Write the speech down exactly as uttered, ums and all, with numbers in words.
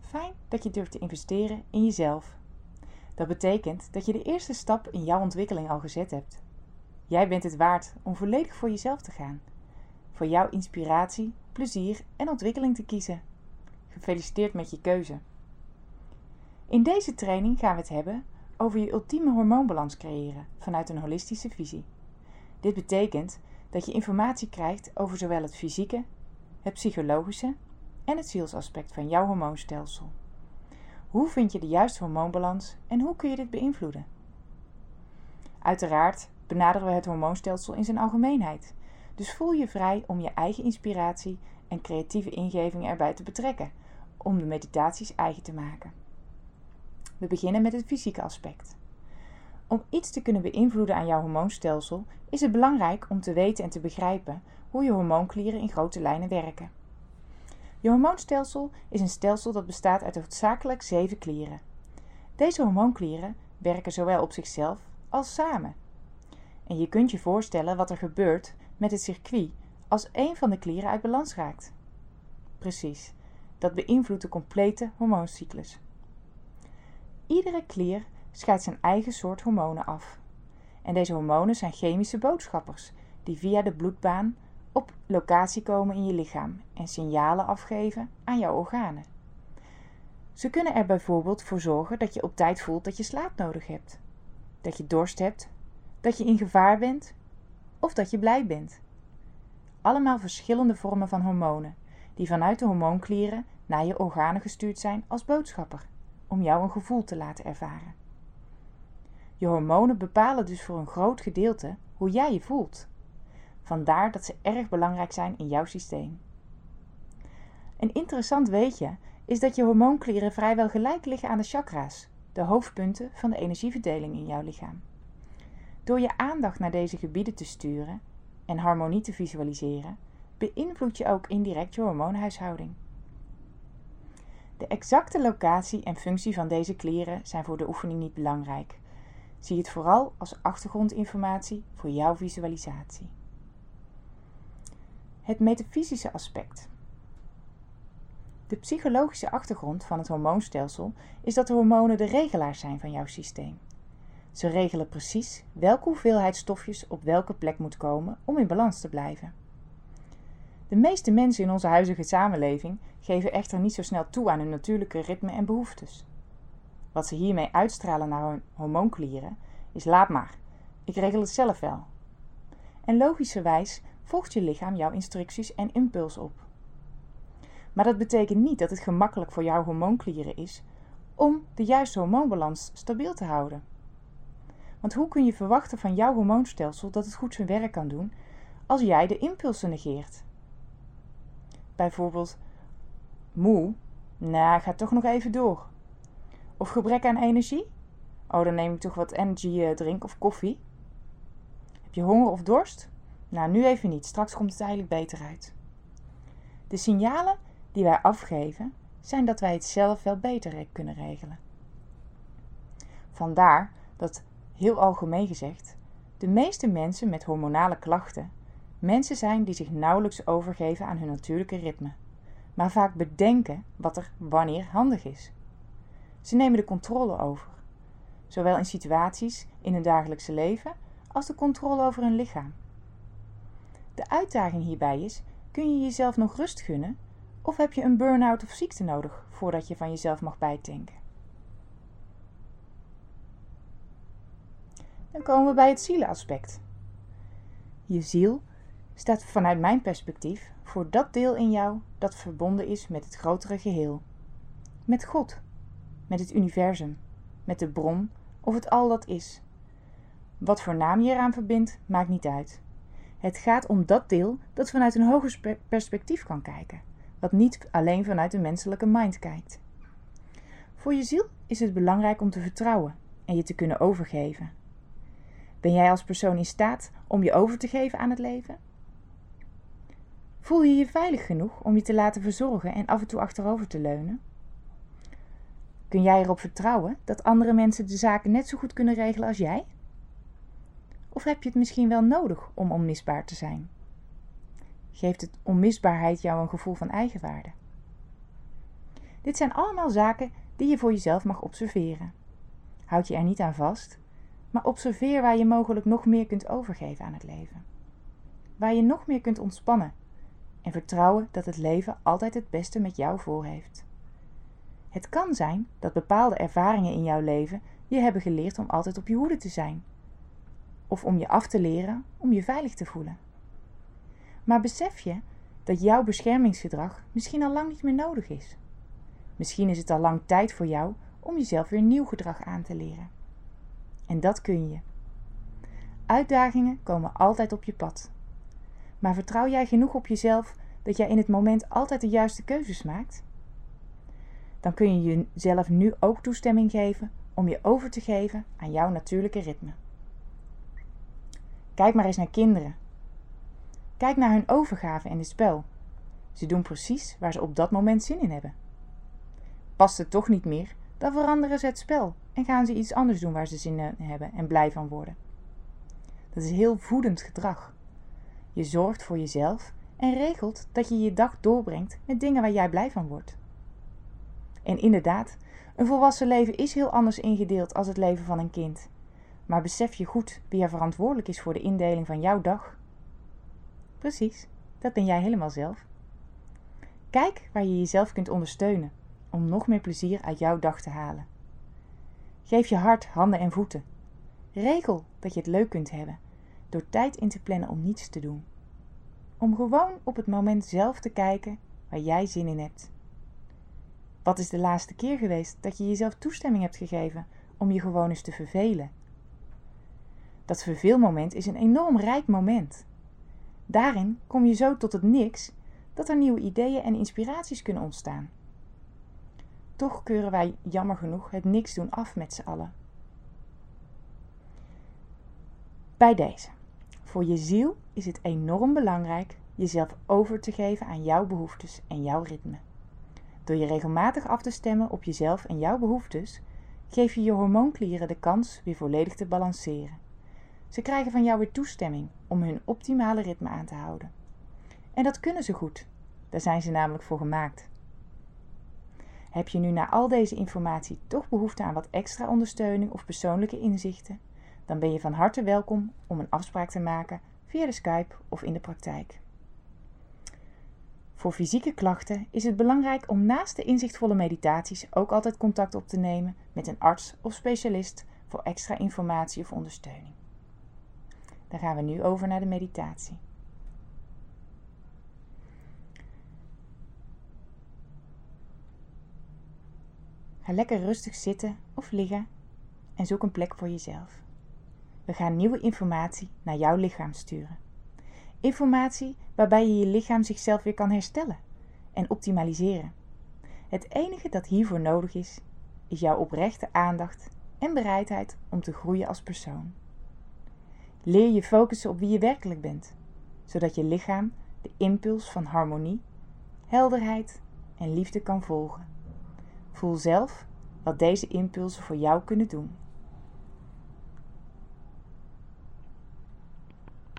Fijn dat je durft te investeren in jezelf. Dat betekent dat je de eerste stap in jouw ontwikkeling al gezet hebt. Jij bent het waard om volledig voor jezelf te gaan. Voor jouw inspiratie, plezier en ontwikkeling te kiezen. Gefeliciteerd met je keuze. In deze training gaan we het hebben over je ultieme hormoonbalans creëren vanuit een holistische visie. Dit betekent dat je informatie krijgt over zowel het fysieke, het psychologische en het zielsaspect van jouw hormoonstelsel. Hoe vind je de juiste hormoonbalans en hoe kun je dit beïnvloeden? Uiteraard benaderen we het hormoonstelsel in zijn algemeenheid. Dus voel je vrij om je eigen inspiratie en creatieve ingeving erbij te betrekken, om de meditaties eigen te maken. We beginnen met het fysieke aspect. Om iets te kunnen beïnvloeden aan jouw hormoonstelsel is het belangrijk om te weten en te begrijpen hoe je hormoonklieren in grote lijnen werken. Je hormoonstelsel is een stelsel dat bestaat uit hoofdzakelijk zeven klieren. Deze hormoonklieren werken zowel op zichzelf als samen. En je kunt je voorstellen wat er gebeurt met het circuit als één van de klieren uit balans raakt. Precies, dat beïnvloedt de complete hormooncyclus. Iedere klier scheidt zijn eigen soort hormonen af. En deze hormonen zijn chemische boodschappers die via de bloedbaan op locatie komen in je lichaam en signalen afgeven aan jouw organen. Ze kunnen er bijvoorbeeld voor zorgen dat je op tijd voelt dat je slaap nodig hebt, dat je dorst hebt, dat je in gevaar bent of dat je blij bent. Allemaal verschillende vormen van hormonen die vanuit de hormoonklieren naar je organen gestuurd zijn als boodschapper, om jou een gevoel te laten ervaren. Je hormonen bepalen dus voor een groot gedeelte hoe jij je voelt. Vandaar dat ze erg belangrijk zijn in jouw systeem. Een interessant weetje is dat je hormoonklieren vrijwel gelijk liggen aan de chakra's, de hoofdpunten van de energieverdeling in jouw lichaam. Door je aandacht naar deze gebieden te sturen en harmonie te visualiseren, beïnvloed je ook indirect je hormoonhuishouding. De exacte locatie en functie van deze klieren zijn voor de oefening niet belangrijk. Zie het vooral als achtergrondinformatie voor jouw visualisatie. Het metafysische aspect. De psychologische achtergrond van het hormoonstelsel is dat de hormonen de regelaars zijn van jouw systeem. Ze regelen precies welke hoeveelheid stofjes op welke plek moet komen om in balans te blijven. De meeste mensen in onze huidige samenleving geven echter niet zo snel toe aan hun natuurlijke ritme en behoeftes. Wat ze hiermee uitstralen naar hun hormoonklieren is: laat maar, ik regel het zelf wel. En logischerwijs volgt je lichaam jouw instructies en impuls op. Maar dat betekent niet dat het gemakkelijk voor jouw hormoonklieren is om de juiste hormoonbalans stabiel te houden. Want hoe kun je verwachten van jouw hormoonstelsel dat het goed zijn werk kan doen als jij de impulsen negeert? Bijvoorbeeld moe? Nou, ga toch nog even door. Of gebrek aan energie? Oh, dan neem ik toch wat energy drink of koffie. Heb je honger of dorst? Nou, nu even niet. Straks komt het eigenlijk beter uit. De signalen die wij afgeven zijn dat wij het zelf wel beter kunnen regelen. Vandaar dat, heel algemeen gezegd, de meeste mensen met hormonale klachten mensen zijn die zich nauwelijks overgeven aan hun natuurlijke ritme, maar vaak bedenken wat er wanneer handig is. Ze nemen de controle over, zowel in situaties in hun dagelijkse leven als de controle over hun lichaam. De uitdaging hierbij is: kun je jezelf nog rust gunnen of heb je een burn-out of ziekte nodig voordat je van jezelf mag bijtanken? Dan komen we bij het zielenaspect. Je ziel staat vanuit mijn perspectief voor dat deel in jou dat verbonden is met het grotere geheel. Met God, met het universum, met de bron of het al dat is. Wat voor naam je eraan verbindt, maakt niet uit. Het gaat om dat deel dat vanuit een hoger perspectief kan kijken, wat niet alleen vanuit de menselijke mind kijkt. Voor je ziel is het belangrijk om te vertrouwen en je te kunnen overgeven. Ben jij als persoon in staat om je over te geven aan het leven? Voel je je veilig genoeg om je te laten verzorgen en af en toe achterover te leunen? Kun jij erop vertrouwen dat andere mensen de zaken net zo goed kunnen regelen als jij? Of heb je het misschien wel nodig om onmisbaar te zijn? Geeft het onmisbaarheid jou een gevoel van eigenwaarde? Dit zijn allemaal zaken die je voor jezelf mag observeren. Houd je er niet aan vast, maar observeer waar je mogelijk nog meer kunt overgeven aan het leven. Waar je nog meer kunt ontspannen en vertrouwen dat het leven altijd het beste met jou voor heeft. Het kan zijn dat bepaalde ervaringen in jouw leven je hebben geleerd om altijd op je hoede te zijn. Of om je af te leren om je veilig te voelen. Maar besef je dat jouw beschermingsgedrag misschien al lang niet meer nodig is. Misschien is het al lang tijd voor jou om jezelf weer nieuw gedrag aan te leren. En dat kun je. Uitdagingen komen altijd op je pad. Maar vertrouw jij genoeg op jezelf dat jij in het moment altijd de juiste keuzes maakt? Dan kun je jezelf nu ook toestemming geven om je over te geven aan jouw natuurlijke ritme. Kijk maar eens naar kinderen. Kijk naar hun overgave in het spel. Ze doen precies waar ze op dat moment zin in hebben. Past het toch niet meer, dan veranderen ze het spel en gaan ze iets anders doen waar ze zin in hebben en blij van worden. Dat is heel voedend gedrag. Je zorgt voor jezelf en regelt dat je je dag doorbrengt met dingen waar jij blij van wordt. En inderdaad, een volwassen leven is heel anders ingedeeld als het leven van een kind. Maar besef je goed wie er verantwoordelijk is voor de indeling van jouw dag? Precies, dat ben jij helemaal zelf. Kijk waar je jezelf kunt ondersteunen om nog meer plezier uit jouw dag te halen. Geef je hart, handen en voeten. Regel dat je het leuk kunt hebben door tijd in te plannen om niets te doen. Om gewoon op het moment zelf te kijken waar jij zin in hebt. Wat is de laatste keer geweest dat je jezelf toestemming hebt gegeven om je gewoon eens te vervelen? Dat verveelmoment is een enorm rijk moment. Daarin kom je zo tot het niks dat er nieuwe ideeën en inspiraties kunnen ontstaan. Toch keuren wij jammer genoeg het niks doen af met z'n allen. Bij deze. Voor je ziel is het enorm belangrijk jezelf over te geven aan jouw behoeftes en jouw ritme. Door je regelmatig af te stemmen op jezelf en jouw behoeftes, geef je je hormoonklieren de kans weer volledig te balanceren. Ze krijgen van jou weer toestemming om hun optimale ritme aan te houden. En dat kunnen ze goed, daar zijn ze namelijk voor gemaakt. Heb je nu na al deze informatie toch behoefte aan wat extra ondersteuning of persoonlijke inzichten? Dan ben je van harte welkom om een afspraak te maken via de Skype of in de praktijk. Voor fysieke klachten is het belangrijk om naast de inzichtvolle meditaties ook altijd contact op te nemen met een arts of specialist voor extra informatie of ondersteuning. Dan gaan we nu over naar de meditatie. Ga lekker rustig zitten of liggen en zoek een plek voor jezelf. We gaan nieuwe informatie naar jouw lichaam sturen. Informatie waarbij je je lichaam zichzelf weer kan herstellen en optimaliseren. Het enige dat hiervoor nodig is, is jouw oprechte aandacht en bereidheid om te groeien als persoon. Leer je focussen op wie je werkelijk bent, zodat je lichaam de impuls van harmonie, helderheid en liefde kan volgen. Voel zelf wat deze impulsen voor jou kunnen doen.